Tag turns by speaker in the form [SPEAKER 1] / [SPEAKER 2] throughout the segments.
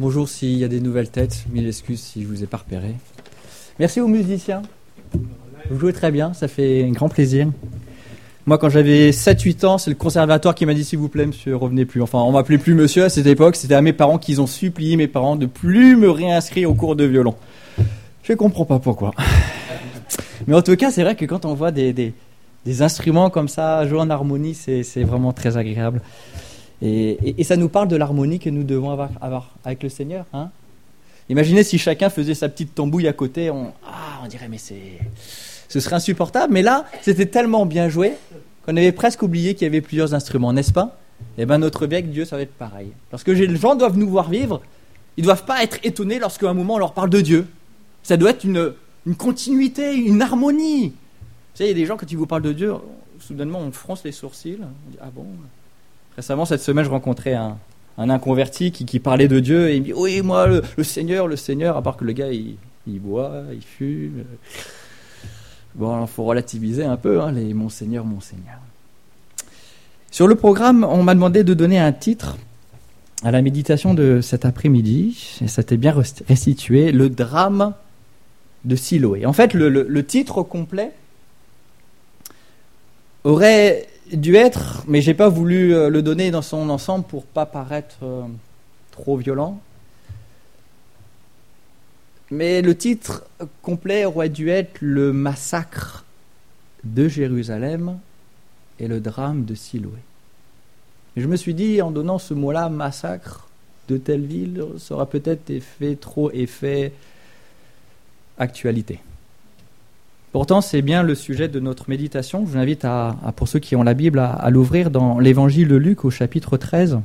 [SPEAKER 1] Bonjour s'il y a des nouvelles têtes, mille excuses si je vous ai pas repéré. Merci aux musiciens. Vous jouez très bien, ça fait un grand plaisir. Moi, quand j'avais 7-8 ans, c'est le conservatoire qui m'a dit « S'il vous plaît, monsieur, revenez plus ». Enfin, on m'appelait plus monsieur à cette époque. C'était à mes parents qu'ils ont supplié mes parents de plus me réinscrire au cours de violon. Je comprends pas pourquoi. Mais en tout cas, c'est vrai que quand on voit des instruments comme ça jouer en harmonie, c'est vraiment très agréable. Et ça nous parle de l'harmonie que nous devons avoir avec le Seigneur. Hein. Imaginez si chacun faisait sa petite tambouille à côté. On dirait, mais ce serait insupportable. Mais là, c'était tellement bien joué qu'on avait presque oublié qu'il y avait plusieurs instruments, n'est-ce pas ? Eh bien, notre vie avec Dieu, ça va être pareil. Lorsque les gens doivent nous voir vivre, ils ne doivent pas être étonnés lorsqu'à un moment on leur parle de Dieu. Ça doit être une continuité, une harmonie. Vous savez, il y a des gens, quand ils vous parlent de Dieu, soudainement on fronce les sourcils. On dit, ah bon ? Récemment, cette semaine, je rencontrais un inconverti qui parlait de Dieu et il me dit, oui, moi, le Seigneur, à part que le gars, il boit, il fume. Bon, il faut relativiser un peu, hein, les mon Seigneur. Sur le programme, on m'a demandé de donner un titre à la méditation de cet après-midi, et ça était bien restitué, le drame de Siloé. En fait, le titre complet aurait dû être, mais j'ai pas voulu le donner dans son ensemble pour pas paraître trop violent. Mais le titre complet aurait dû être le massacre de Jérusalem et le drame de Siloé. Et je me suis dit, en donnant ce mot-là, massacre de telle ville, ça aura peut-être trop effet actualité. Pourtant, c'est bien le sujet de notre méditation. Je vous invite, pour ceux qui ont la Bible, à l'ouvrir dans l'Évangile de Luc au chapitre 13.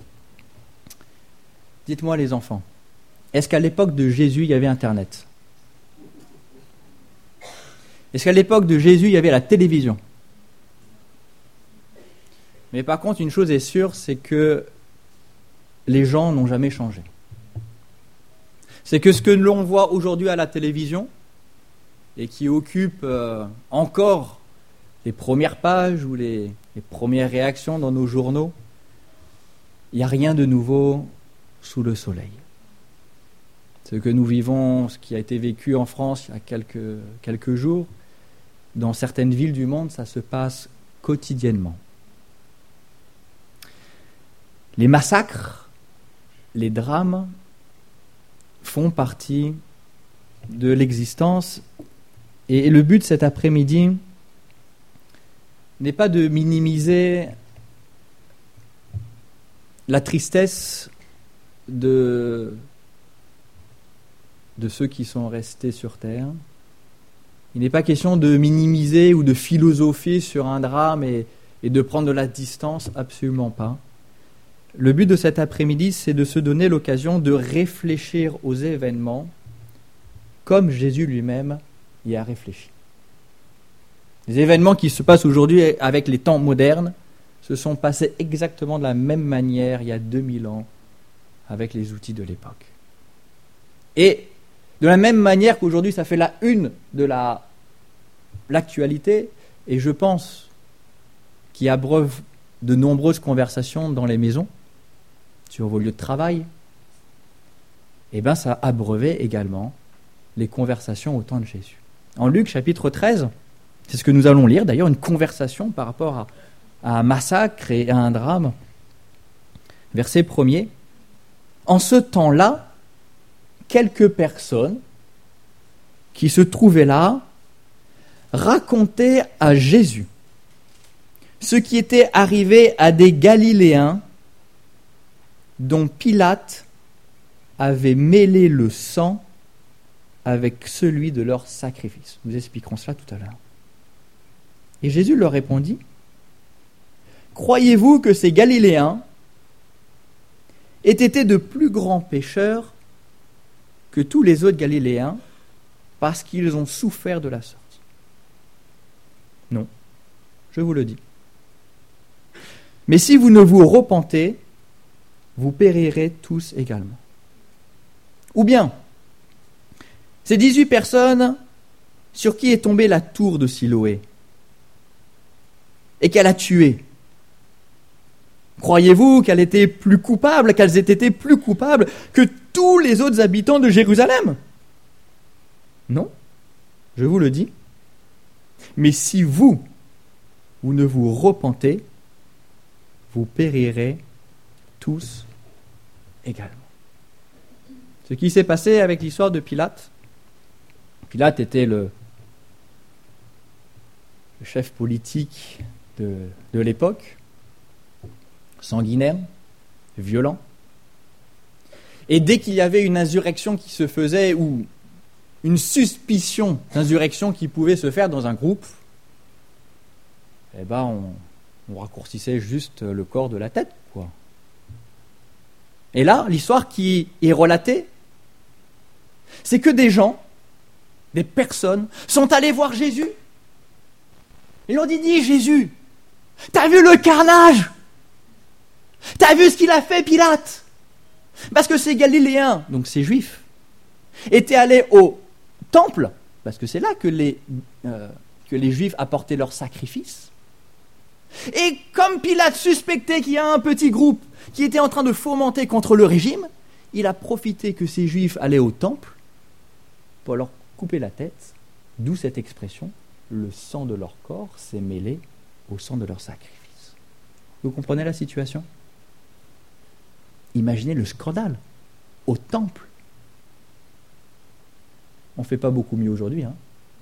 [SPEAKER 1] Dites-moi les enfants, est-ce qu'à l'époque de Jésus, il y avait Internet ? Est-ce qu'à l'époque de Jésus, il y avait la télévision ? Mais par contre, une chose est sûre, c'est que les gens n'ont jamais changé. C'est que ce que l'on voit aujourd'hui à la télévision, et qui occupe encore les premières pages ou les premières réactions dans nos journaux, il n'y a rien de nouveau sous le soleil. Ce que nous vivons, ce qui a été vécu en France il y a quelques jours, dans certaines villes du monde, ça se passe quotidiennement. Les massacres, les drames font partie de l'existence. Et le but cet après-midi n'est pas de minimiser la tristesse de ceux qui sont restés sur terre. Il n'est pas question de minimiser ou de philosopher sur un drame et de prendre de la distance, absolument pas. Le but de cet après-midi, c'est de se donner l'occasion de réfléchir aux événements comme Jésus lui-même y a réfléchi. Les événements qui se passent aujourd'hui avec les temps modernes se sont passés exactement de la même manière il y a 2000 ans avec les outils de l'époque. Et de la même manière qu'aujourd'hui ça fait la une de l'actualité, et je pense qu'il abreuve de nombreuses conversations dans les maisons, sur vos lieux de travail, et bien ça abreuvait également les conversations au temps de Jésus. En Luc chapitre 13, c'est ce que nous allons lire, d'ailleurs une conversation par rapport à un massacre et à un drame. Verset 1er. En ce temps-là, quelques personnes qui se trouvaient là racontaient à Jésus ce qui était arrivé à des Galiléens dont Pilate avait mêlé le sang avec celui de leur sacrifice. Nous expliquerons cela tout à l'heure. Et Jésus leur répondit, « Croyez-vous que ces Galiléens aient été de plus grands pécheurs que tous les autres Galiléens parce qu'ils ont souffert de la sorte ? Non, je vous le dis. Mais si vous ne vous repentez, vous périrez tous également. Ou bien, ces 18 personnes sur qui est tombée la tour de Siloé et qu'elle a tué, Croyez-vous qu'elles étaient plus coupables, qu'elles aient été plus coupables que tous les autres habitants de Jérusalem? Non, je vous le dis. Mais si vous ne vous repentez, vous périrez tous également. Ce qui s'est passé avec l'histoire de Pilate. Pilate était le chef politique de l'époque, sanguinaire, violent. Et dès qu'il y avait une insurrection qui se faisait, ou une suspicion d'insurrection qui pouvait se faire dans un groupe, on raccourcissait juste le corps de la tête, quoi. Et là, l'histoire qui est relatée, c'est que des gens, des personnes, sont allés voir Jésus. Ils ont dit, Jésus, t'as vu le carnage? T'as vu ce qu'il a fait, Pilate? Parce que ces Galiléens, donc ces Juifs, étaient allés au temple, parce que c'est là que les Juifs apportaient leurs sacrifices. Et comme Pilate suspectait qu'il y a un petit groupe qui était en train de fomenter contre le régime, il a profité que ces Juifs allaient au temple pour leur couper la tête, d'où cette expression, le sang de leur corps s'est mêlé au sang de leur sacrifice. Vous comprenez la situation? Imaginez le scandale au temple. On ne fait pas beaucoup mieux aujourd'hui, hein.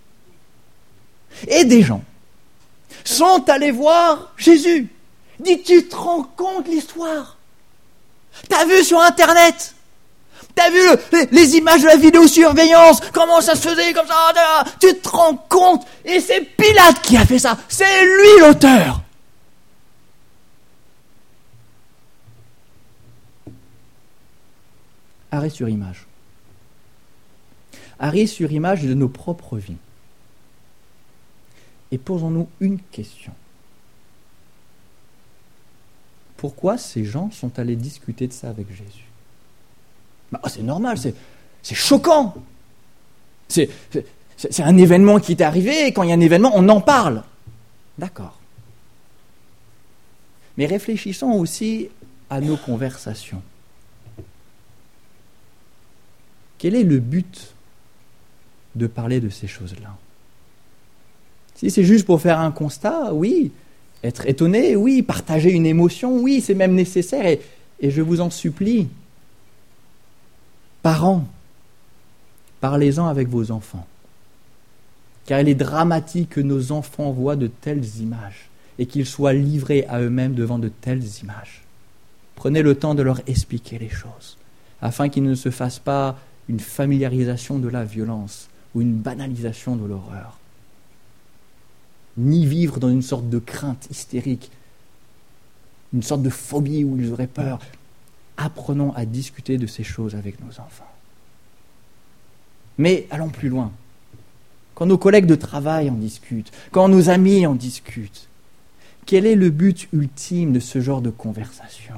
[SPEAKER 1] Et des gens sont allés voir Jésus. Dis, tu te rends compte l'histoire? T'as vu sur Internet? T'as vu les images de la vidéosurveillance? Comment ça se faisait comme ça? Tu te rends compte? Et c'est Pilate qui a fait ça. C'est lui l'auteur. Arrêt sur image. Arrêt sur image de nos propres vies. Et posons-nous une question. Pourquoi ces gens sont allés discuter de ça avec Jésus? C'est normal, c'est choquant. C'est un événement qui est arrivé, et quand il y a un événement, on en parle. D'accord. Mais réfléchissons aussi à nos conversations. Quel est le but de parler de ces choses-là? Si c'est juste pour faire un constat, oui. Être étonné, oui. Partager une émotion, oui. C'est même nécessaire. Et je vous en supplie, parents, parlez-en avec vos enfants. Car il est dramatique que nos enfants voient de telles images et qu'ils soient livrés à eux-mêmes devant de telles images. Prenez le temps de leur expliquer les choses, afin qu'ils ne se fassent pas une familiarisation de la violence ou une banalisation de l'horreur. Ni vivre dans une sorte de crainte hystérique, une sorte de phobie où ils auraient peur. Apprenons à discuter de ces choses avec nos enfants. Mais allons plus loin. Quand nos collègues de travail en discutent, quand nos amis en discutent, quel est le but ultime de ce genre de conversation?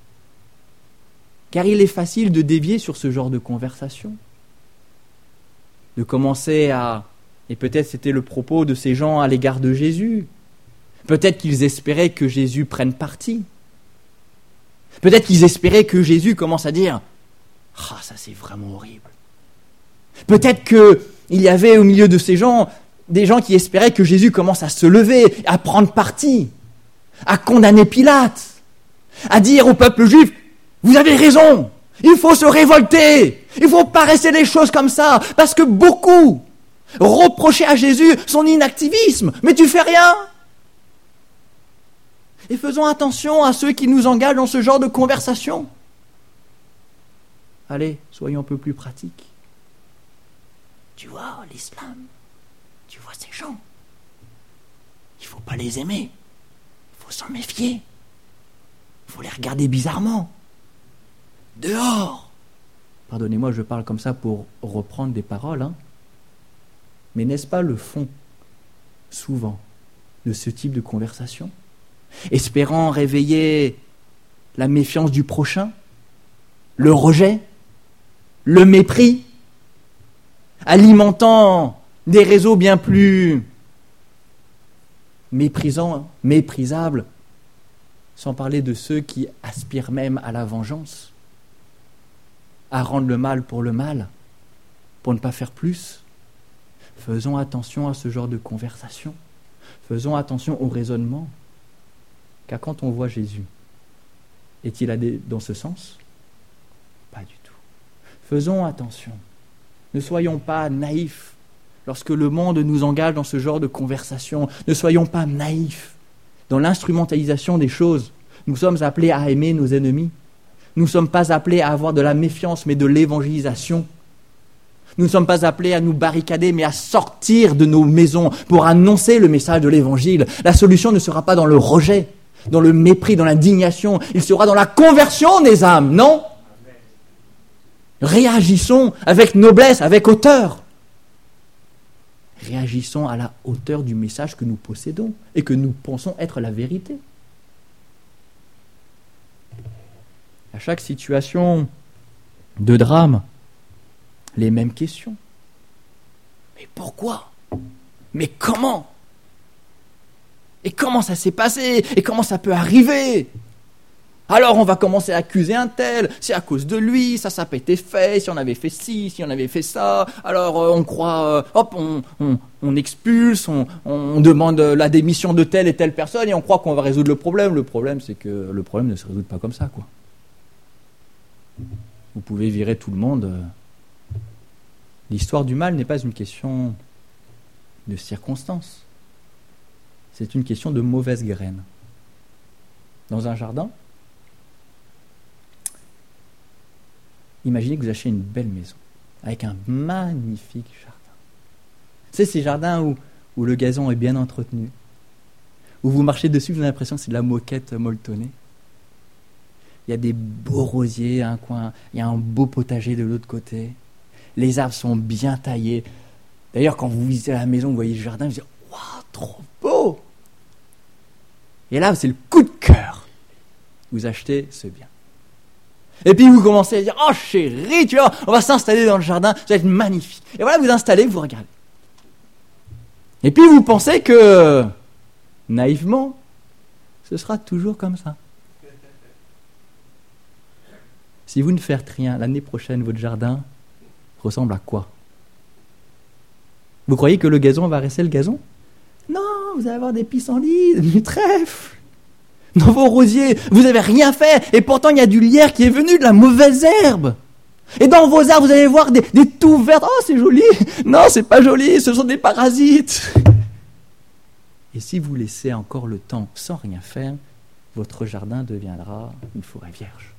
[SPEAKER 1] Car il est facile de dévier sur ce genre de conversation. De commencer à... Et peut-être c'était le propos de ces gens à l'égard de Jésus. Peut-être qu'ils espéraient que Jésus prenne parti. Peut-être qu'ils espéraient que Jésus commence à dire « Ah, ça c'est vraiment horrible ». Peut-être qu'il y avait au milieu de ces gens des gens qui espéraient que Jésus commence à se lever, à prendre parti, à condamner Pilate, à dire au peuple juif « Vous avez raison, il faut se révolter, il ne faut pas rester les choses comme ça, parce que beaucoup reprochaient à Jésus son inactivisme, mais tu fais rien ». Et faisons attention à ceux qui nous engagent dans ce genre de conversation. Allez, soyons un peu plus pratiques. Tu vois, l'islam, tu vois ces gens, il ne faut pas les aimer, il faut s'en méfier, il faut les regarder bizarrement. Dehors. Pardonnez-moi, je parle comme ça pour reprendre des paroles, hein. Mais n'est-ce pas le fond, souvent, de ce type de conversation? Espérant réveiller la méfiance du prochain, le rejet, le mépris, alimentant des réseaux bien plus méprisants, méprisables, sans parler de ceux qui aspirent même à la vengeance, à rendre le mal, pour ne pas faire plus. Faisons attention à ce genre de conversation. Faisons attention au raisonnement. Car quand on voit Jésus, est-il allé dans ce sens? Pas du tout. Faisons attention. Ne soyons pas naïfs lorsque le monde nous engage dans ce genre de conversation. Ne soyons pas naïfs dans l'instrumentalisation des choses. Nous sommes appelés à aimer nos ennemis. Nous ne sommes pas appelés à avoir de la méfiance, mais de l'évangélisation. Nous ne sommes pas appelés à nous barricader, mais à sortir de nos maisons pour annoncer le message de l'évangile. La solution ne sera pas dans le rejet, dans le mépris, dans l'indignation. Il sera dans la conversion des âmes, non? Réagissons avec noblesse, avec hauteur. Réagissons à la hauteur du message que nous possédons et que nous pensons être la vérité. À chaque situation de drame, les mêmes questions. Mais pourquoi? Mais comment? Et comment ça s'est passé? Et comment ça peut arriver? Alors on va commencer à accuser un tel, c'est à cause de lui, ça n'a pas été fait, si on avait fait ci, si on avait fait ça, alors on croit, on expulse, on demande la démission de telle et telle personne et on croit qu'on va résoudre le problème. Le problème, c'est que le problème ne se résout pas comme ça, quoi. Vous pouvez virer tout le monde. L'histoire du mal n'est pas une question de circonstances. C'est une question de mauvaise graine. Dans un jardin, imaginez que vous achetez une belle maison, avec un magnifique jardin. C'est ces jardins où le gazon est bien entretenu, où vous marchez dessus, vous avez l'impression que c'est de la moquette molletonnée. Il y a des beaux rosiers à un coin, il y a un beau potager de l'autre côté. Les arbres sont bien taillés. D'ailleurs, quand vous visitez la maison, vous voyez le jardin, vous dites « Waouh, trop beau !» Et là, c'est le coup de cœur. Vous achetez ce bien. Et puis vous commencez à dire « Oh chérie, tu vois, on va s'installer dans le jardin, ça va être magnifique. » Et voilà, vous installez, vous regardez. Et puis vous pensez que, naïvement, ce sera toujours comme ça. Si vous ne faites rien, l'année prochaine, votre jardin ressemble à quoi? Vous croyez que le gazon va rester le gazon? Non, vous allez avoir des pissenlits, du trèfle. Dans vos rosiers, vous n'avez rien fait, et pourtant il y a du lierre qui est venu, de la mauvaise herbe. Et dans vos arbres, vous allez voir des touffes vertes. Oh, c'est joli. Non, c'est pas joli, ce sont des parasites. Et si vous laissez encore le temps sans rien faire, votre jardin deviendra une forêt vierge.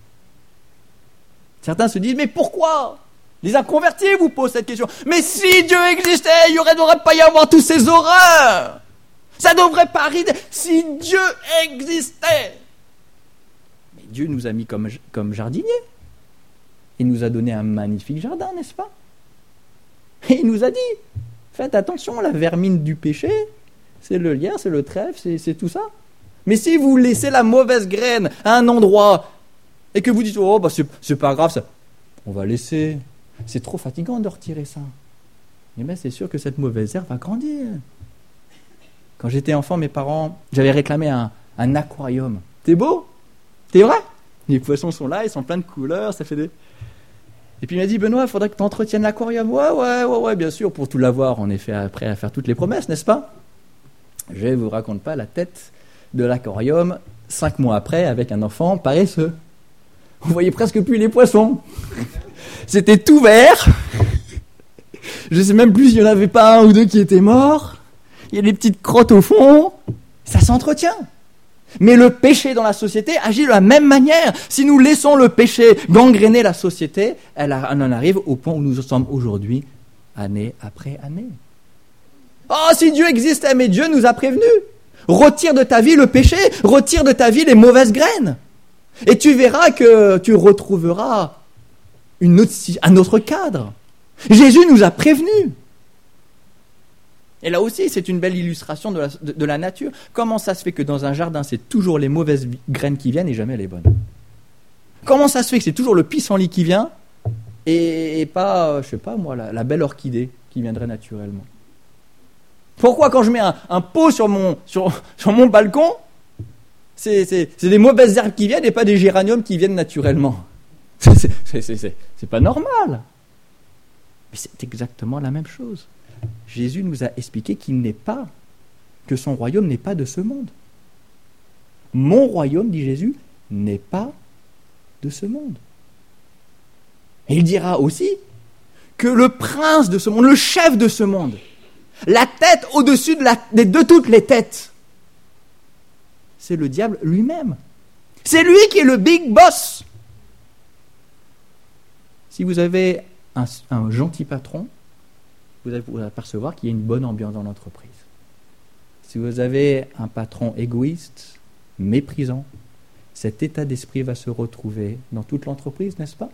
[SPEAKER 1] Certains se disent, mais pourquoi? Les inconvertis vous posent cette question. Mais si Dieu existait, il ne devrait pas y avoir tous ces horreurs. Ça ne devrait pas arriver si Dieu existait. Mais Dieu nous a mis comme jardiniers. Il nous a donné un magnifique jardin, n'est-ce pas? Et il nous a dit, faites attention, la vermine du péché, c'est le lierre, c'est le trèfle, c'est tout ça. Mais si vous laissez la mauvaise graine à un endroit et que vous dites, oh, bah c'est pas grave, ça, on va laisser, c'est trop fatigant de retirer ça. Et bien c'est sûr que cette mauvaise herbe va grandir. Quand j'étais enfant, mes parents, j'avais réclamé un aquarium. C'est beau? C'est vrai? Les poissons sont là, ils sont pleins de couleurs, ça fait des... Et puis il m'a dit, Benoît, il faudrait que tu entretiennes l'aquarium. Ouais, bien sûr, pour tout l'avoir, en effet, après à faire toutes les promesses, n'est-ce pas? Je ne vous raconte pas la tête de l'aquarium 5 mois après, avec un enfant paresseux. On voyait presque plus les poissons. C'était tout vert. Je ne sais même plus s'il n'y en avait pas un ou deux qui étaient morts. Il y a des petites crottes au fond. Ça s'entretient. Mais le péché dans la société agit de la même manière. Si nous laissons le péché gangréner la société, on en arrive au point où nous en sommes aujourd'hui, année après année. Oh, si Dieu existait, mais Dieu nous a prévenus. Retire de ta vie le péché, retire de ta vie les mauvaises graines. Et tu verras que tu retrouveras un autre cadre. Jésus nous a prévenus. Et là aussi, c'est une belle illustration de la nature. Comment ça se fait que dans un jardin, c'est toujours les mauvaises graines qui viennent et jamais les bonnes? Comment ça se fait que c'est toujours le pissenlit qui vient et pas, je sais pas moi, la belle orchidée qui viendrait naturellement? Pourquoi quand je mets un pot sur mon balcon, C'est des mauvaises herbes qui viennent et pas des géraniums qui viennent naturellement. C'est pas normal. Mais c'est exactement la même chose. Jésus nous a expliqué que son royaume n'est pas de ce monde. Mon royaume, dit Jésus, n'est pas de ce monde. Et il dira aussi que le prince de ce monde, le chef de ce monde, la tête au-dessus de toutes les têtes, c'est le diable lui-même. C'est lui qui est le big boss. Si vous avez un gentil patron, vous allez vous apercevoir qu'il y a une bonne ambiance dans l'entreprise. Si vous avez un patron égoïste, méprisant, cet état d'esprit va se retrouver dans toute l'entreprise, n'est-ce pas?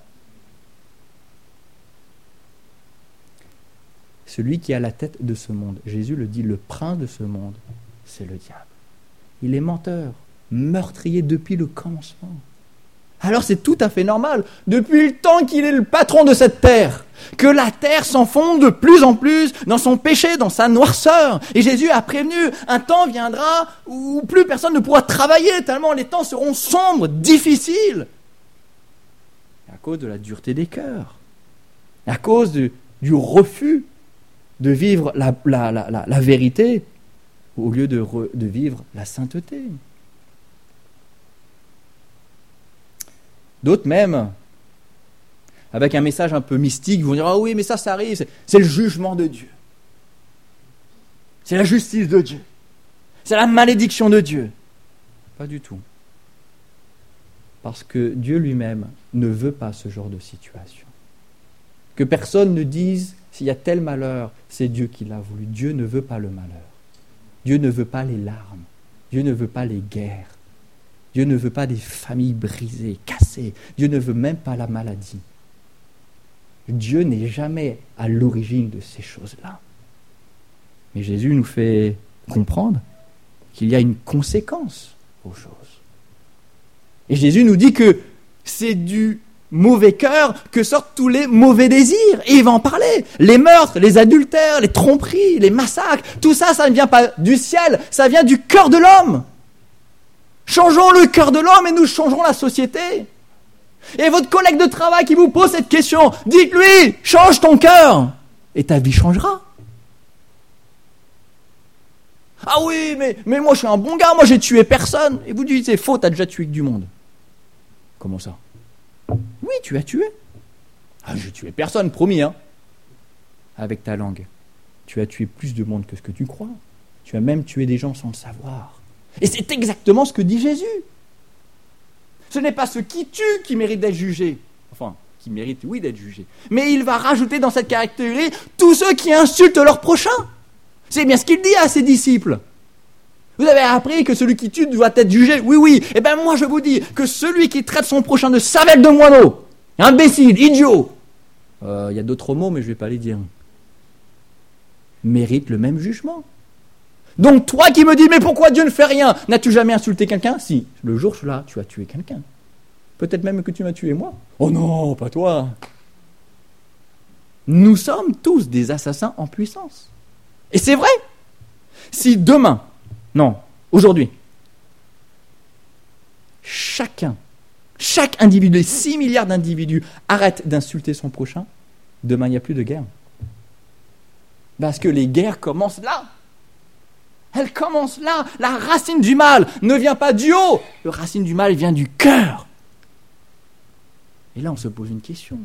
[SPEAKER 1] Celui qui a la tête de ce monde, Jésus le dit, le prince de ce monde, c'est le diable. Il est menteur, meurtrier depuis le commencement. Alors c'est tout à fait normal, depuis le temps qu'il est le patron de cette terre, que la terre s'enfonce de plus en plus dans son péché, dans sa noirceur. Et Jésus a prévenu, un temps viendra où plus personne ne pourra travailler, tellement les temps seront sombres, difficiles. À cause de la dureté des cœurs, à cause du refus de vivre la vérité au lieu de vivre la sainteté. D'autres même, avec un message un peu mystique, vont dire « Ah oui, mais ça arrive, c'est le jugement de Dieu. C'est la justice de Dieu. C'est la malédiction de Dieu. » Pas du tout. Parce que Dieu lui-même ne veut pas ce genre de situation. Que personne ne dise « S'il y a tel malheur, c'est Dieu qui l'a voulu. » Dieu ne veut pas le malheur. Dieu ne veut pas les larmes. Dieu ne veut pas les guerres. Dieu ne veut pas des familles brisées, cassées. Dieu ne veut même pas la maladie. Dieu n'est jamais à l'origine de ces choses-là. Mais Jésus nous fait comprendre qu'il y a une conséquence aux choses. Et Jésus nous dit que c'est du mauvais cœur que sortent tous les mauvais désirs. Et il va en parler. Les meurtres, les adultères, les tromperies, les massacres, tout ça, ça ne vient pas du ciel, ça vient du cœur de l'homme. Changeons le cœur de l'homme et nous changerons la société. Et votre collègue de travail qui vous pose cette question, dites-lui, change ton cœur, et ta vie changera. Ah oui, mais moi je suis un bon gars, moi j'ai tué personne. Et vous dites, c'est faux, t'as déjà tué que du monde. Comment ça? Oui, tu as tué. Ah, j'ai tué personne, promis, hein. Avec ta langue. Tu as tué plus de monde que ce que tu crois. Tu as même tué des gens sans le savoir. Et c'est exactement ce que dit Jésus. Ce n'est pas ceux qui tuent qui méritent d'être jugés. Enfin, qui méritent, oui, d'être jugés. Mais il va rajouter dans cette catégorie tous ceux qui insultent leur prochain. C'est bien ce qu'il dit à ses disciples. Vous avez appris que celui qui tue doit être jugé. Oui, oui. Eh bien, moi, je vous dis que celui qui traite son prochain de savette de moineau, imbécile, idiot, il y a d'autres mots, mais je ne vais pas les dire, mérite le même jugement. Donc toi qui me dis, mais pourquoi Dieu ne fait rien? N'as-tu jamais insulté quelqu'un? Si, le jour-là, tu as tué quelqu'un. Peut-être même que tu m'as tué moi. Oh non, pas toi. Nous sommes tous des assassins en puissance. Et c'est vrai. Si demain, non, aujourd'hui, chaque individu, les 6 milliards d'individus arrêtent d'insulter son prochain, demain il n'y a plus de guerre. Parce que les guerres commencent là. Elle commence là. La racine du mal ne vient pas du haut. La racine du mal vient du cœur. Et là, on se pose une question.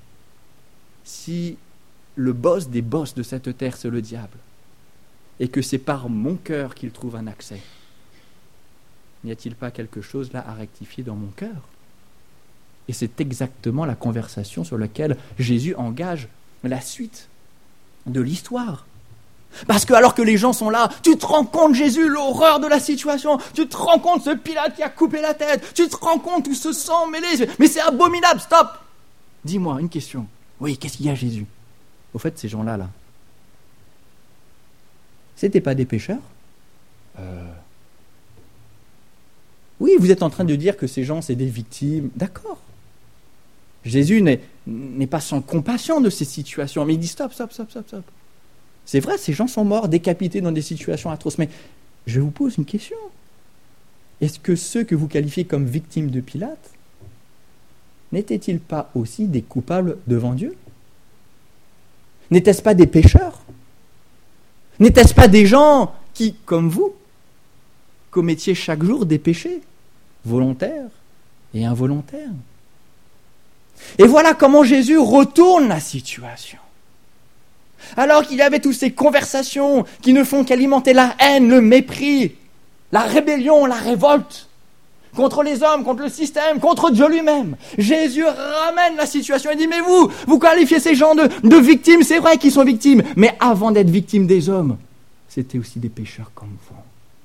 [SPEAKER 1] Si le boss des boss de cette terre, c'est le diable, et que c'est par mon cœur qu'il trouve un accès, n'y a-t-il pas quelque chose là à rectifier dans mon cœur? Et c'est exactement la conversation sur laquelle Jésus engage la suite de l'histoire. Parce que alors que les gens sont là, tu te rends compte, Jésus, l'horreur de la situation, tu te rends compte, ce Pilate qui a coupé la tête, tu te rends compte tout ce sang mêlé, mais c'est abominable, stop. Dis-moi une question. Oui, qu'est-ce qu'il y a, Jésus? Au fait, ces gens-là, c'était pas des pécheurs? Oui, vous êtes en train de dire que ces gens, c'est des victimes. D'accord. Jésus n'est pas sans compassion de ces situations, mais il dit stop. C'est vrai, ces gens sont morts, décapités dans des situations atroces, mais je vous pose une question. est-ce que ceux que vous qualifiez comme victimes de Pilate n'étaient-ils pas aussi des coupables devant Dieu? N'étaient-ce pas des pécheurs? N'étaient-ce pas des gens qui, comme vous, commettiez chaque jour des péchés, volontaires et involontaires? Et voilà comment Jésus retourne la situation. Alors qu'il y avait toutes ces conversations qui ne font qu'alimenter la haine, le mépris, la rébellion, la révolte contre les hommes, contre le système, contre Dieu lui-même. Jésus ramène la situation et dit, mais vous qualifiez ces gens de victimes, c'est vrai qu'ils sont victimes, mais avant d'être victimes des hommes, c'était aussi des pécheurs comme vous.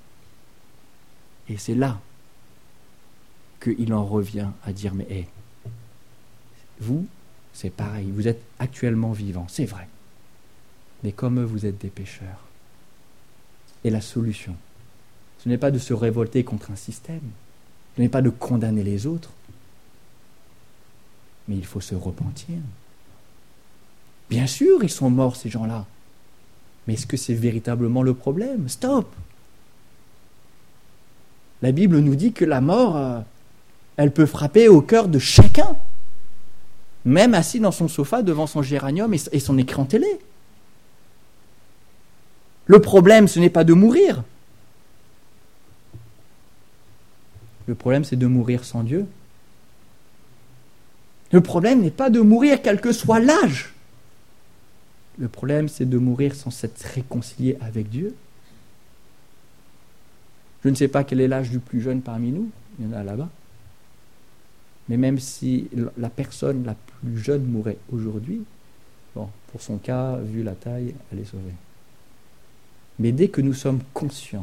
[SPEAKER 1] Et c'est là qu'il en revient à dire, mais vous, c'est pareil, vous êtes actuellement vivants, c'est vrai. Mais comme eux, vous êtes des pécheurs. Et la solution, ce n'est pas de se révolter contre un système, ce n'est pas de condamner les autres, mais il faut se repentir. Bien sûr, ils sont morts, ces gens-là. Mais est-ce que c'est véritablement le problème? Stop! La Bible nous dit que la mort, elle peut frapper au cœur de chacun, même assis dans son sofa devant son géranium et son écran télé. Le problème, ce n'est pas de mourir. Le problème, c'est de mourir sans Dieu. Le problème n'est pas de mourir quel que soit l'âge. Le problème, c'est de mourir sans s'être réconcilié avec Dieu. Je ne sais pas quel est l'âge du plus jeune parmi nous, il y en a là-bas. Mais même si la personne la plus jeune mourait aujourd'hui, bon, pour son cas, vu la taille, elle est sauvée. Mais dès que nous sommes conscients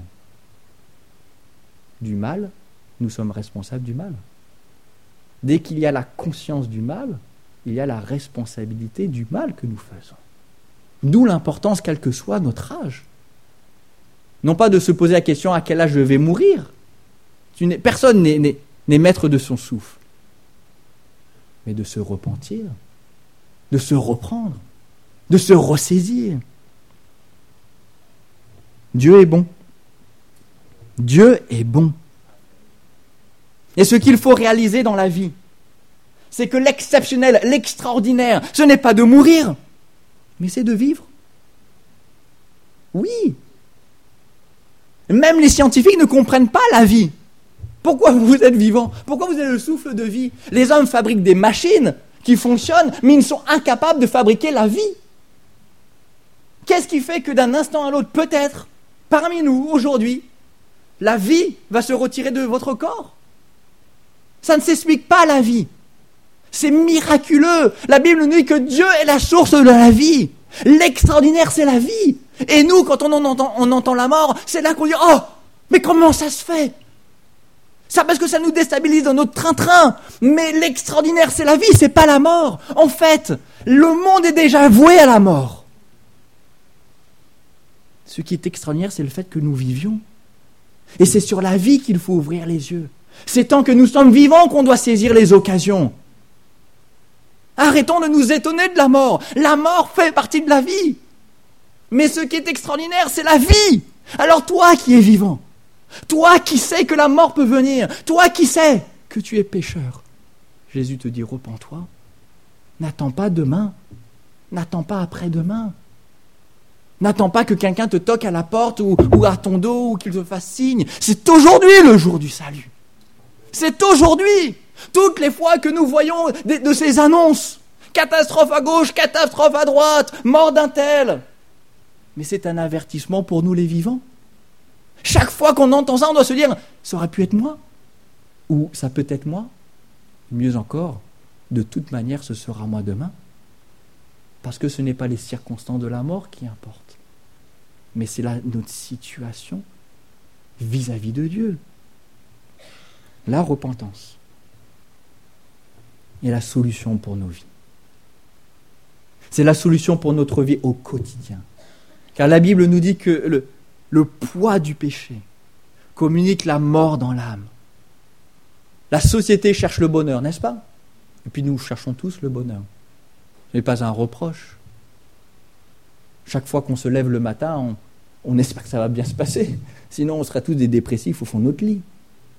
[SPEAKER 1] du mal, nous sommes responsables du mal. Dès qu'il y a la conscience du mal, il y a la responsabilité du mal que nous faisons. D'où l'importance, quel que soit notre âge. Non pas de se poser la question à quel âge je vais mourir. Personne n'est maître de son souffle. Mais de se repentir, de se reprendre, de se ressaisir. Dieu est bon. Dieu est bon. Et ce qu'il faut réaliser dans la vie, c'est que l'exceptionnel, l'extraordinaire, ce n'est pas de mourir, mais c'est de vivre. Oui. Même les scientifiques ne comprennent pas la vie. Pourquoi vous êtes vivant? Pourquoi vous avez le souffle de vie? Les hommes fabriquent des machines qui fonctionnent, mais ils sont incapables de fabriquer la vie. Qu'est-ce qui fait que d'un instant à l'autre, peut-être, parmi nous, aujourd'hui, la vie va se retirer de votre corps? Ça ne s'explique pas, la vie. C'est miraculeux. La Bible nous dit que Dieu est la source de la vie. L'extraordinaire, c'est la vie. Et nous, quand on entend la mort, c'est là qu'on dit « Oh, mais comment ça se fait ?» Ça parce que ça nous déstabilise dans notre train-train. Mais l'extraordinaire, c'est la vie, c'est pas la mort. En fait, le monde est déjà voué à la mort. Ce qui est extraordinaire, c'est le fait que nous vivions. Et c'est sur la vie qu'il faut ouvrir les yeux. C'est tant que nous sommes vivants qu'on doit saisir les occasions. Arrêtons de nous étonner de la mort. La mort fait partie de la vie. Mais ce qui est extraordinaire, c'est la vie. Alors toi qui es vivant, toi qui sais que la mort peut venir, toi qui sais que tu es pécheur, Jésus te dit, repens-toi. N'attends pas demain. N'attends pas après-demain. N'attends pas que quelqu'un te toque à la porte ou à ton dos ou qu'il te fasse signe. C'est aujourd'hui le jour du salut. C'est aujourd'hui. Toutes les fois que nous voyons de ces annonces, catastrophe à gauche, catastrophe à droite, mort d'un tel. Mais c'est un avertissement pour nous les vivants. Chaque fois qu'on entend ça, on doit se dire, ça aurait pu être moi. Ou ça peut être moi. Mieux encore, de toute manière, ce sera moi demain. Parce que ce n'est pas les circonstances de la mort qui importent. Mais c'est notre situation vis-à-vis de Dieu. La repentance est la solution pour nos vies. C'est la solution pour notre vie au quotidien. Car la Bible nous dit que le poids du péché communique la mort dans l'âme. La société cherche le bonheur, n'est-ce pas? Et puis nous cherchons tous le bonheur. Ce n'est pas un reproche. Chaque fois qu'on se lève le matin, on espère que ça va bien se passer. Sinon, on serait tous des dépressifs au fond de notre lit.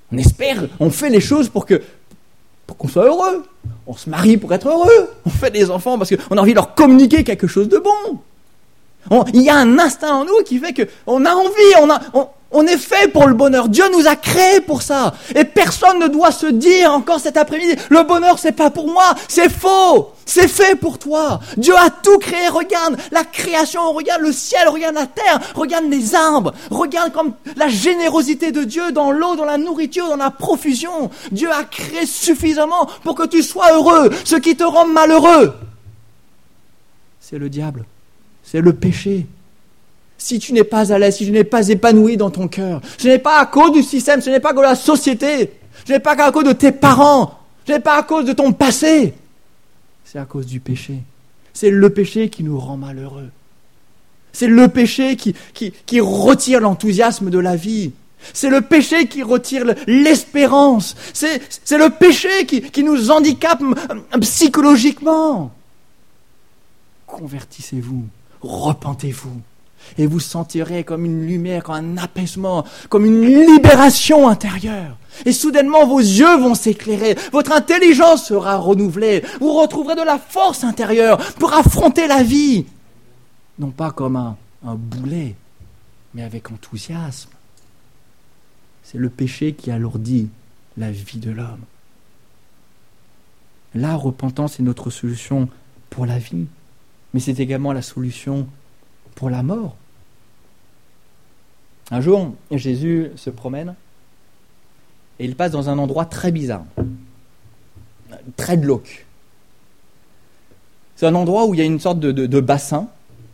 [SPEAKER 1] On espère, on fait les choses pour qu'on soit heureux. On se marie pour être heureux. On fait des enfants parce qu'on a envie de leur communiquer quelque chose de bon. Il y a un instinct en nous qui fait qu'on a envie, on est fait pour le bonheur. Dieu nous a créés pour ça. Et personne ne doit se dire encore cet après-midi, le bonheur c'est pas pour moi, c'est faux. C'est fait pour toi. Dieu a tout créé. Regarde la création, regarde le ciel, regarde la terre, regarde les arbres. Regarde comme la générosité de Dieu dans l'eau, dans la nourriture, dans la profusion. Dieu a créé suffisamment pour que tu sois heureux. Ce qui te rend malheureux, c'est le diable. C'est le péché. Si tu n'es pas à l'aise, si tu n'es pas épanoui dans ton cœur, ce n'est pas à cause du système, ce n'est pas à cause de la société, ce n'est pas à cause de tes parents, ce n'est pas à cause de ton passé, c'est à cause du péché. C'est le péché qui nous rend malheureux. C'est le péché qui retire l'enthousiasme de la vie. C'est le péché qui retire l'espérance. C'est le péché qui nous handicape psychologiquement. Convertissez-vous, repentez-vous. Et vous sentirez comme une lumière, comme un apaisement, comme une libération intérieure. Et soudainement, vos yeux vont s'éclairer, votre intelligence sera renouvelée, vous retrouverez de la force intérieure pour affronter la vie. Non pas comme un boulet, mais avec enthousiasme. C'est le péché qui alourdit la vie de l'homme. La repentance est notre solution pour la vie, mais c'est également la solution pour la mort. Un jour, Jésus se promène et il passe dans un endroit très bizarre, très glauque. C'est un endroit où il y a une sorte de bassin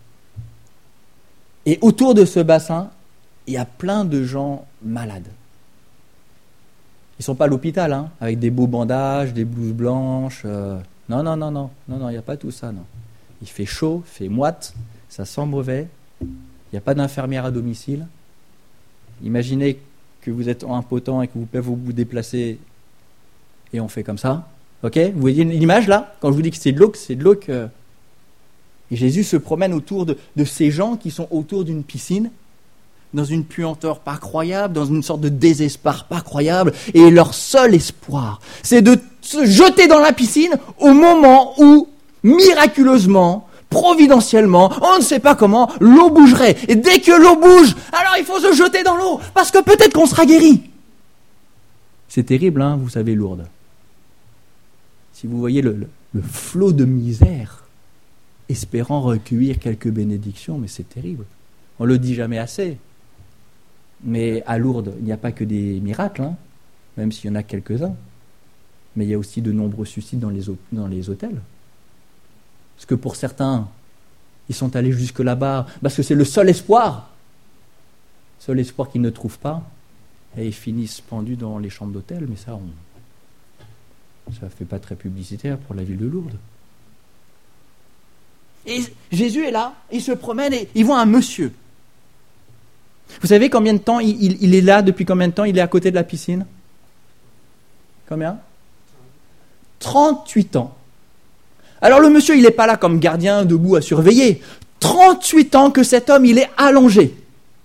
[SPEAKER 1] et autour de ce bassin, il y a plein de gens malades. Ils ne sont pas à l'hôpital, avec des beaux bandages, des blouses blanches. Non, il n'y a pas tout ça, non. Il fait chaud, il fait moite, ça sent mauvais, il n'y a pas d'infirmière à domicile. Imaginez que vous êtes impotent et que vous pouvez vous déplacer et on fait comme ça. Ok ? Vous voyez l'image là ? Quand je vous dis que c'est de l'eau que... Et Jésus se promène autour de ces gens qui sont autour d'une piscine, dans une puanteur pas croyable, dans une sorte de désespoir pas croyable, et leur seul espoir, c'est de se jeter dans la piscine au moment où, miraculeusement, providentiellement, on ne sait pas comment, l'eau bougerait. Et dès que l'eau bouge, alors il faut se jeter dans l'eau, parce que peut-être qu'on sera guéri. C'est terrible, vous savez, Lourdes. Si vous voyez le flot de misère, espérant recueillir quelques bénédictions, mais c'est terrible. On ne le dit jamais assez. Mais à Lourdes, il n'y a pas que des miracles, même s'il y en a quelques-uns. Mais il y a aussi de nombreux suicides dans les hôtels. Parce que pour certains, ils sont allés jusque là-bas, parce que c'est le seul espoir qu'ils ne trouvent pas, et ils finissent pendus dans les chambres d'hôtel, mais ça ne fait pas très publicitaire pour la ville de Lourdes. Et Jésus est là, il se promène et il voit un monsieur. Vous savez combien de temps il est là, depuis combien de temps il est à côté de la piscine ? Combien ? 38 ans. Alors le monsieur, il n'est pas là comme gardien debout à surveiller. 38 ans que cet homme, il est allongé.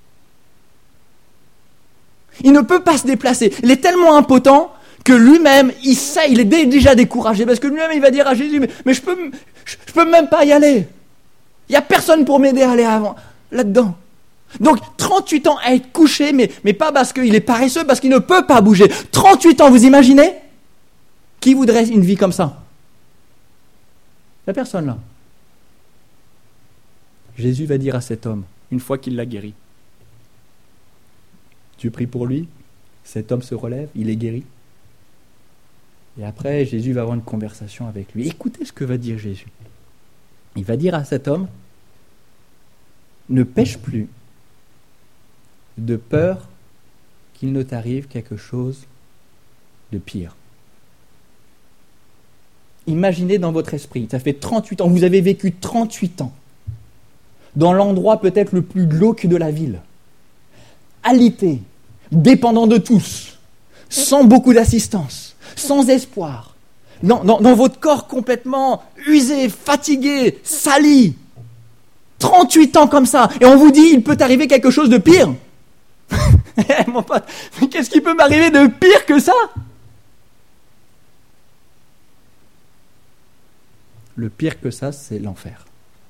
[SPEAKER 1] Il ne peut pas se déplacer. Il est tellement impotent que lui-même, il est déjà découragé. Parce que lui-même, il va dire à Jésus, mais je peux même pas y aller. Il n'y a personne pour m'aider à aller avant, là-dedans. Donc 38 ans à être couché, mais pas parce qu'il est paresseux, parce qu'il ne peut pas bouger. 38 ans, vous imaginez ? Qui voudrait une vie comme ça ? La personne là. Jésus va dire à cet homme, une fois qu'il l'a guéri, tu pries pour lui, cet homme se relève, il est guéri. Et après, Jésus va avoir une conversation avec lui. Écoutez ce que va dire Jésus. Il va dire à cet homme, ne pêche plus, de peur qu'il ne t'arrive quelque chose de pire. Imaginez dans votre esprit, ça fait 38 ans, vous avez vécu 38 ans, dans l'endroit peut-être le plus glauque de la ville, alité, dépendant de tous, sans beaucoup d'assistance, sans espoir, dans votre corps complètement usé, fatigué, sali, 38 ans comme ça, et on vous dit, il peut arriver quelque chose de pire. Mon pote, mais qu'est-ce qui peut m'arriver de pire que ça? Le pire que ça, c'est l'enfer.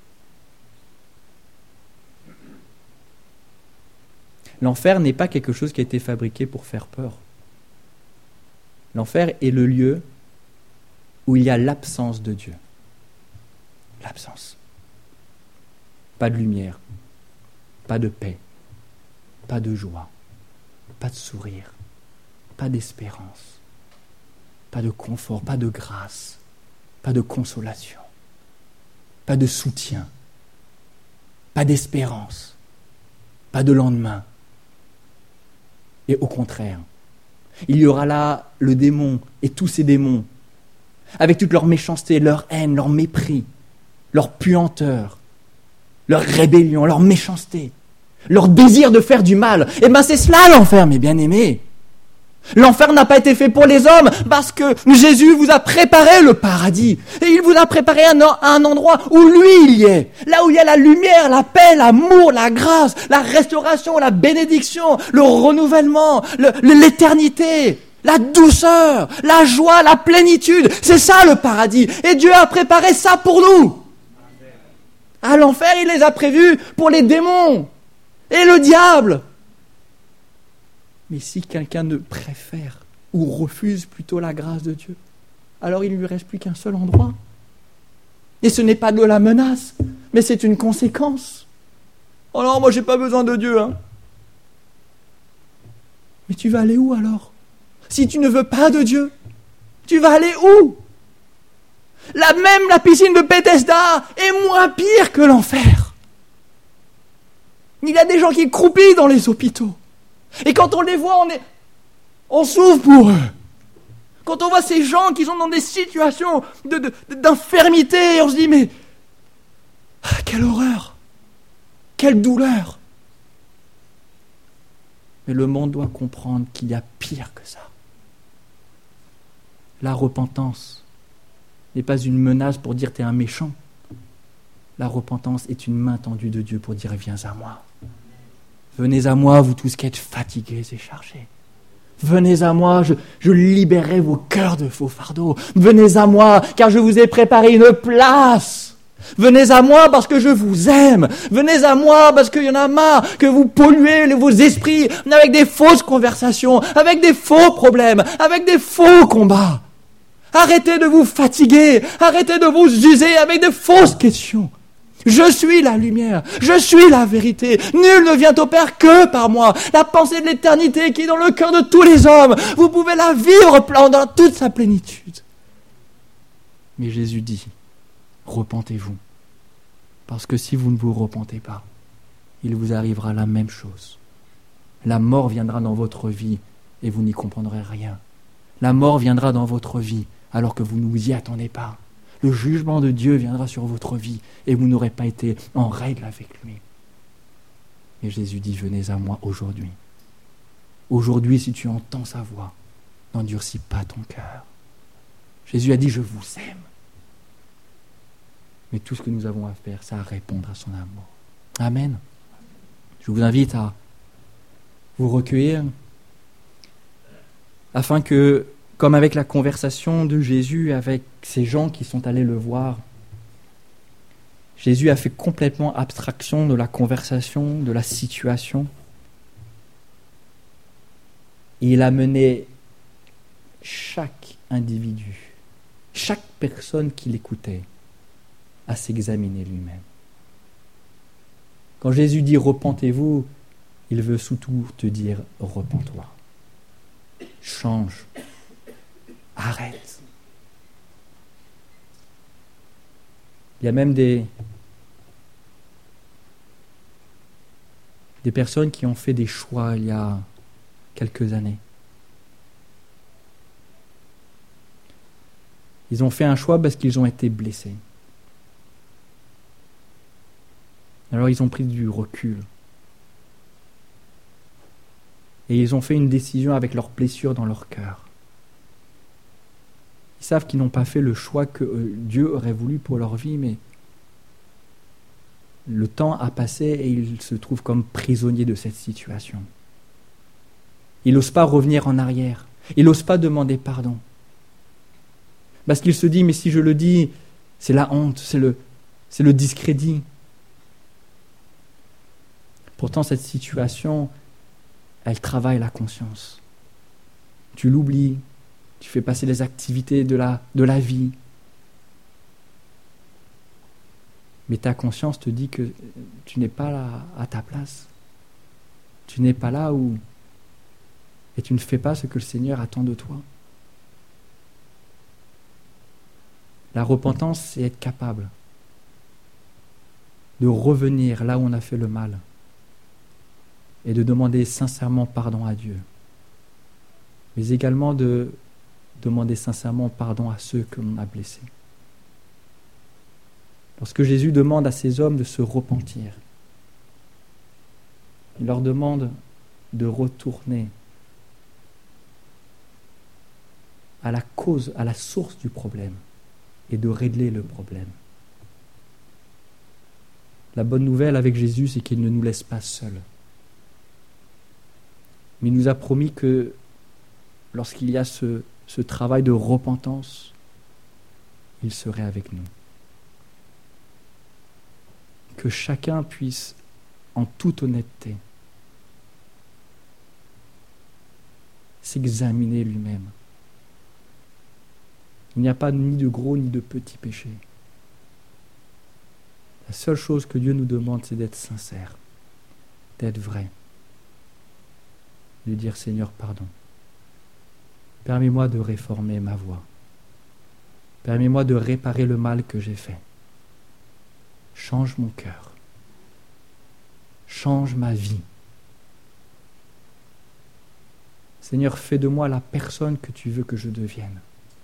[SPEAKER 1] L'enfer n'est pas quelque chose qui a été fabriqué pour faire peur. L'enfer est le lieu où il y a l'absence de Dieu. L'absence. Pas de lumière, pas de paix, pas de joie, pas de sourire, pas d'espérance, pas de confort, pas de grâce, pas de consolation, pas de soutien, pas d'espérance, pas de lendemain. Et au contraire, il y aura là le démon et tous ces démons, avec toute leur méchanceté, leur haine, leur mépris, leur puanteur, leur rébellion, leur méchanceté, leur désir de faire du mal. Et bien c'est cela l'enfer, mes bien-aimés. L'enfer n'a pas été fait pour les hommes parce que Jésus vous a préparé le paradis. Et il vous a préparé un endroit où lui il y est. Là où il y a la lumière, la paix, l'amour, la grâce, la restauration, la bénédiction, le renouvellement, l'éternité, la douceur, la joie, la plénitude. C'est ça le paradis. Et Dieu a préparé ça pour nous. À l'enfer, il les a prévus pour les démons et le diable. Mais si quelqu'un ne préfère ou refuse plutôt la grâce de Dieu, alors il ne lui reste plus qu'un seul endroit. Et ce n'est pas de la menace, mais c'est une conséquence. Oh non, moi j'ai pas besoin de Dieu, hein. Mais tu vas aller où alors? Si tu ne veux pas de Dieu, tu vas aller où? La piscine de Bethesda est moins pire que l'enfer. Il y a des gens qui croupissent dans les hôpitaux. Et quand on les voit, on souffre pour eux. Quand on voit ces gens qui sont dans des situations d'infirmité, on se dit, mais quelle horreur, quelle douleur. Mais le monde doit comprendre qu'il y a pire que ça. La repentance n'est pas une menace pour dire t'es un méchant. La repentance est une main tendue de Dieu pour dire viens à moi. Venez à moi, vous tous qui êtes fatigués et chargés. Venez à moi, je libérerai vos cœurs de vos fardeaux. Venez à moi, car je vous ai préparé une place. Venez à moi parce que je vous aime. Venez à moi parce qu'il y en a marre que vous polluez vos esprits avec des fausses conversations, avec des faux problèmes, avec des faux combats. Arrêtez de vous fatiguer, arrêtez de vous user avec de fausses questions. Je suis la lumière, je suis la vérité. Nul ne vient au Père que par moi. La pensée de l'éternité qui est dans le cœur de tous les hommes, vous pouvez la vivre dans toute sa plénitude. Mais Jésus dit, repentez-vous. Parce que si vous ne vous repentez pas, il vous arrivera la même chose. La mort viendra dans votre vie et vous n'y comprendrez rien. La mort viendra dans votre vie alors que vous ne vous y attendez pas. Le jugement de Dieu viendra sur votre vie et vous n'aurez pas été en règle avec lui. Et Jésus dit, venez à moi aujourd'hui. Aujourd'hui, si tu entends sa voix, n'endurcis pas ton cœur. Jésus a dit, je vous aime. Mais tout ce que nous avons à faire, c'est à répondre à son amour. Amen. Je vous invite à vous recueillir afin que, comme avec la conversation de Jésus avec ces gens qui sont allés le voir, Jésus a fait complètement abstraction de la conversation, de la situation. Et il a mené chaque individu, chaque personne qui l'écoutait, à s'examiner lui-même. Quand Jésus dit « repentez-vous », il veut surtout te dire « repens-toi ». Change. Arrête. Il y a même des personnes qui ont fait des choix il y a quelques années. Ils ont fait un choix parce qu'ils ont été blessés. Alors ils ont pris du recul. Et ils ont fait une décision avec leurs blessures dans leur cœur. Ils savent qu'ils n'ont pas fait le choix que Dieu aurait voulu pour leur vie, mais le temps a passé et ils se trouvent comme prisonniers de cette situation. Il n'ose pas revenir en arrière. Il n'ose pas demander pardon. Parce qu'il se dit, mais si je le dis, c'est la honte, c'est le discrédit. Pourtant, cette situation, elle travaille la conscience. Tu l'oublies, tu fais passer les activités de la vie. Mais ta conscience te dit que tu n'es pas là à ta place. Tu n'es pas là où... Et tu ne fais pas ce que le Seigneur attend de toi. La repentance, c'est être capable de revenir là où on a fait le mal et de demander sincèrement pardon à Dieu, mais également de demander sincèrement pardon à ceux que l'on a blessés. Lorsque Jésus demande à ces hommes de se repentir, il leur demande de retourner à la cause, à la source du problème et de régler le problème. La bonne nouvelle avec Jésus, c'est qu'il ne nous laisse pas seuls. Mais il nous a promis que lorsqu'il y a ce travail de repentance, il serait avec nous. Que chacun puisse, en toute honnêteté, s'examiner lui-même. Il n'y a pas ni de gros ni de petits péchés. La seule chose que Dieu nous demande, c'est d'être sincère, d'être vrai. De dire, Seigneur, pardon. Permets-moi de réformer ma voie. Permets-moi de réparer le mal que j'ai fait. Change mon cœur. Change ma vie. Seigneur, fais de moi la personne que tu veux que je devienne.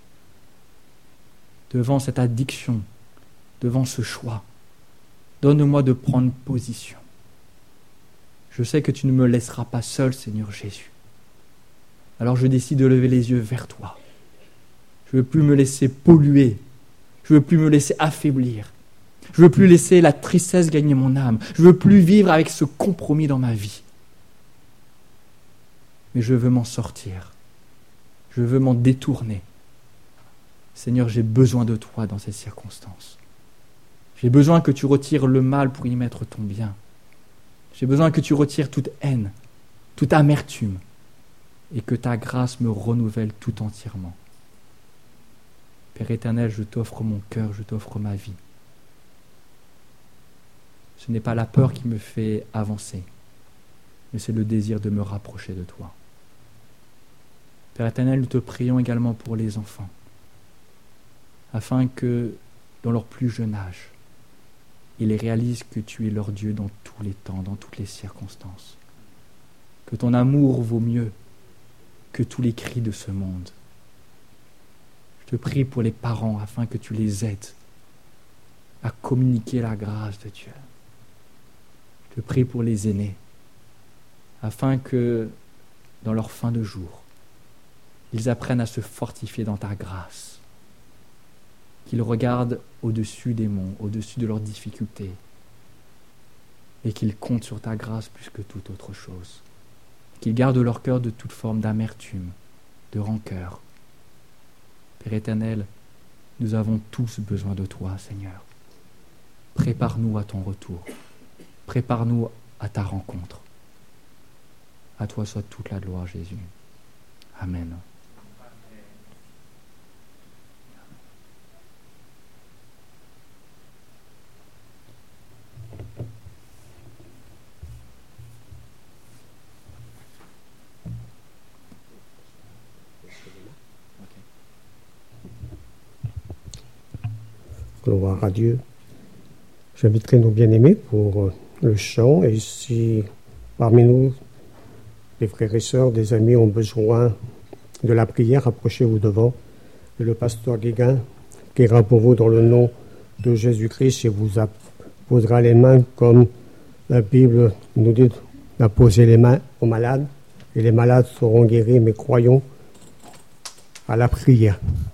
[SPEAKER 1] Devant cette addiction, devant ce choix, donne-moi de prendre position. Je sais que tu ne me laisseras pas seul, Seigneur Jésus. Alors je décide de lever les yeux vers toi. Je ne veux plus me laisser polluer. Je ne veux plus me laisser affaiblir. Je ne veux plus laisser la tristesse gagner mon âme. Je ne veux plus vivre avec ce compromis dans ma vie. Mais je veux m'en sortir. Je veux m'en détourner. Seigneur, j'ai besoin de toi dans ces circonstances. J'ai besoin que tu retires le mal pour y mettre ton bien. J'ai besoin que tu retires toute haine, toute amertume, et que ta grâce me renouvelle tout entièrement. Père éternel, je t'offre mon cœur, je t'offre ma vie. Ce n'est pas la peur qui me fait avancer, mais c'est le désir de me rapprocher de toi. Père éternel, nous te prions également pour les enfants, afin que, dans leur plus jeune âge, ils réalisent que tu es leur Dieu dans tous les temps, dans toutes les circonstances. Que ton amour vaut mieux que tous les cris de ce monde. Je te prie pour les parents afin que tu les aides à communiquer la grâce de Dieu. Je te prie pour les aînés afin que, dans leur fin de jour, ils apprennent à se fortifier dans ta grâce. Qu'ils regardent au-dessus des monts, au-dessus de leurs difficultés, et qu'ils comptent sur ta grâce plus que toute autre chose. Qu'ils gardent leur cœur de toute forme d'amertume, de rancœur. Père éternel, nous avons tous besoin de toi, Seigneur. Prépare-nous à ton retour. Prépare-nous à ta rencontre. À toi soit toute la gloire, Jésus. Amen.
[SPEAKER 2] Gloire à Dieu. J'inviterai nos bien-aimés pour le chant, et si parmi nous, les frères et sœurs, des amis ont besoin de la prière, approchez-vous devant, et le pasteur Guéguin priera pour vous dans le nom de Jésus-Christ et vous posera les mains comme la Bible nous dit d'apposer les mains aux malades, et les malades seront guéris, mais croyons à la prière.